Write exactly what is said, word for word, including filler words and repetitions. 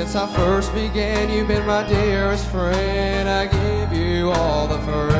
Since I first began, you've been my dearest friend. I give you all the first